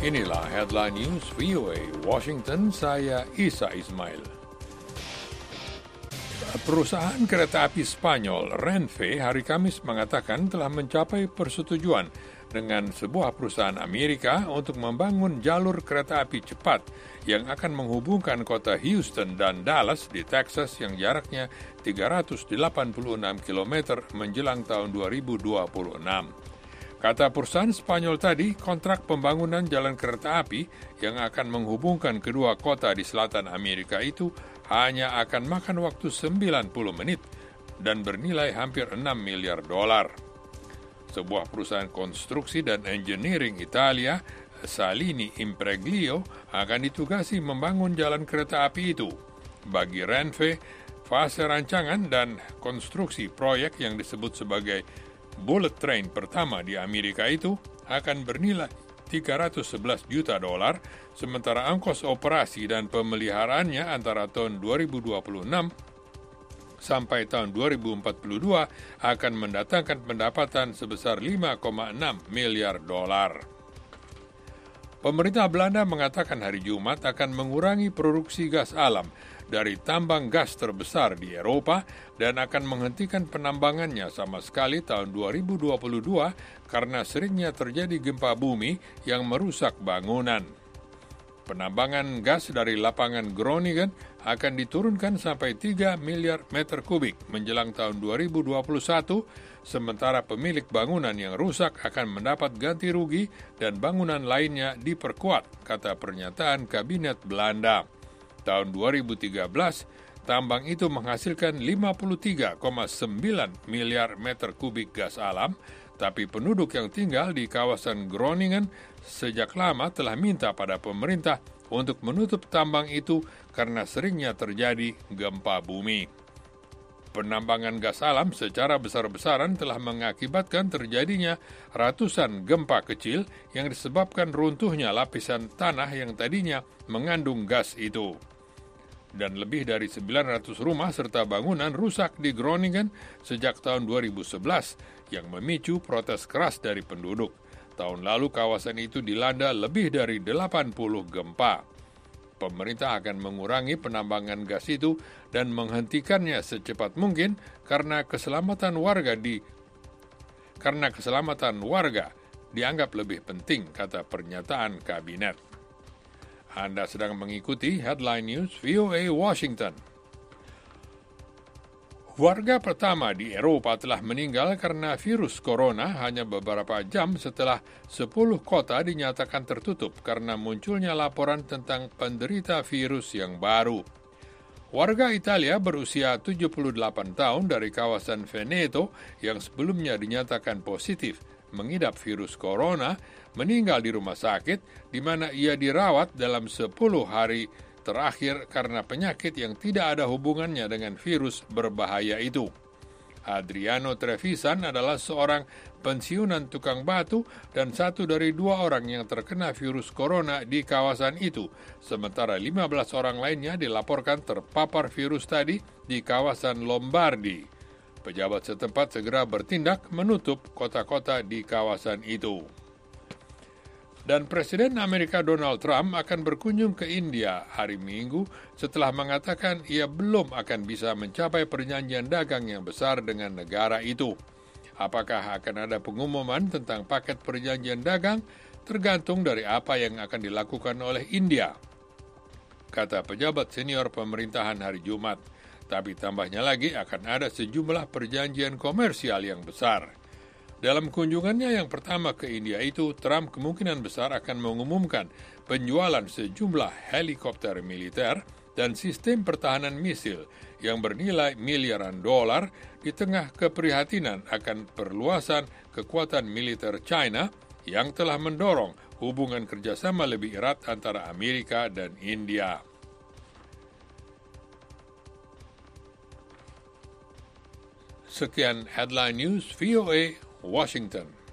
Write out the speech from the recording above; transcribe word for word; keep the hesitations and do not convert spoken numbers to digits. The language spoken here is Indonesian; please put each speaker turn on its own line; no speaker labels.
Inilah Headline News V O A Washington, saya Isa Ismail. Perusahaan kereta api Spanyol Renfe hari Kamis mengatakan telah mencapai persetujuan dengan sebuah perusahaan Amerika untuk membangun jalur kereta api cepat yang akan menghubungkan kota Houston dan Dallas di Texas yang jaraknya tiga ratus delapan puluh enam kilometer menjelang tahun dua ribu dua puluh enam. Kata perusahaan Spanyol tadi, kontrak pembangunan jalan kereta api yang akan menghubungkan kedua kota di selatan Amerika itu hanya akan makan waktu sembilan puluh menit dan bernilai hampir enam miliar dolar. Sebuah perusahaan konstruksi dan engineering Italia, Salini Impregilo, akan ditugasi membangun jalan kereta api itu. Bagi Renfe, fase rancangan dan konstruksi proyek yang disebut sebagai bullet train pertama di Amerika itu akan bernilai tiga ratus sebelas juta dolar, sementara ongkos operasi dan pemeliharaannya antara tahun dua ribu dua puluh enam sampai tahun dua ribu empat puluh dua akan mendatangkan pendapatan sebesar lima koma enam miliar dolar. Pemerintah Belanda mengatakan hari Jumat akan mengurangi produksi gas alam dari tambang gas terbesar di Eropa dan akan menghentikan penambangannya sama sekali tahun dua ribu dua puluh dua karena seringnya terjadi gempa bumi yang merusak bangunan. Penambangan gas dari lapangan Groningen akan diturunkan sampai tiga miliar meter kubik menjelang tahun dua ribu dua puluh satu, sementara pemilik bangunan yang rusak akan mendapat ganti rugi dan bangunan lainnya diperkuat, kata pernyataan Kabinet Belanda. Tahun dua ribu tiga belas, tambang itu menghasilkan lima puluh tiga koma sembilan miliar meter kubik gas alam, tapi penduduk yang tinggal di kawasan Groningen sejak lama telah minta pada pemerintah untuk menutup tambang itu karena seringnya terjadi gempa bumi. Penambangan gas alam secara besar-besaran telah mengakibatkan terjadinya ratusan gempa kecil yang disebabkan runtuhnya lapisan tanah yang tadinya mengandung gas itu. Dan lebih dari sembilan ratus rumah serta bangunan rusak di Groningen sejak tahun dua ribu sebelas yang memicu protes keras dari penduduk. Tahun lalu kawasan itu dilanda lebih dari delapan puluh gempa. Pemerintah akan mengurangi penambangan gas itu dan menghentikannya secepat mungkin karena keselamatan warga di karena keselamatan warga dianggap lebih penting, kata pernyataan kabinet. Anda sedang mengikuti Headline News V O A Washington. Warga pertama di Eropa telah meninggal karena virus corona hanya beberapa jam setelah sepuluh kota dinyatakan tertutup karena munculnya laporan tentang penderita virus yang baru. Warga Italia berusia tujuh puluh delapan tahun dari kawasan Veneto yang sebelumnya dinyatakan positif mengidap virus corona meninggal di rumah sakit di mana ia dirawat dalam sepuluh hari terakhir karena penyakit yang tidak ada hubungannya dengan virus berbahaya itu. Adriano Trevisan adalah seorang pensiunan tukang batu dan satu dari dua orang yang terkena virus corona di kawasan itu, sementara lima belas orang lainnya dilaporkan terpapar virus tadi di kawasan Lombardi. Pejabat setempat segera bertindak menutup kota-kota di kawasan itu. Dan Presiden Amerika Donald Trump akan berkunjung ke India hari Minggu setelah mengatakan ia belum akan bisa mencapai perjanjian dagang yang besar dengan negara itu. Apakah akan ada pengumuman tentang paket perjanjian dagang tergantung dari apa yang akan dilakukan oleh India, kata pejabat senior pemerintahan hari Jumat. Tapi tambahnya lagi akan ada sejumlah perjanjian komersial yang besar. Dalam kunjungannya yang pertama ke India itu, Trump kemungkinan besar akan mengumumkan penjualan sejumlah helikopter militer dan sistem pertahanan misil yang bernilai miliaran dolar di tengah keprihatinan akan perluasan kekuatan militer China yang telah mendorong hubungan kerjasama lebih erat antara Amerika dan India. Sekian Headline News V O A Washington.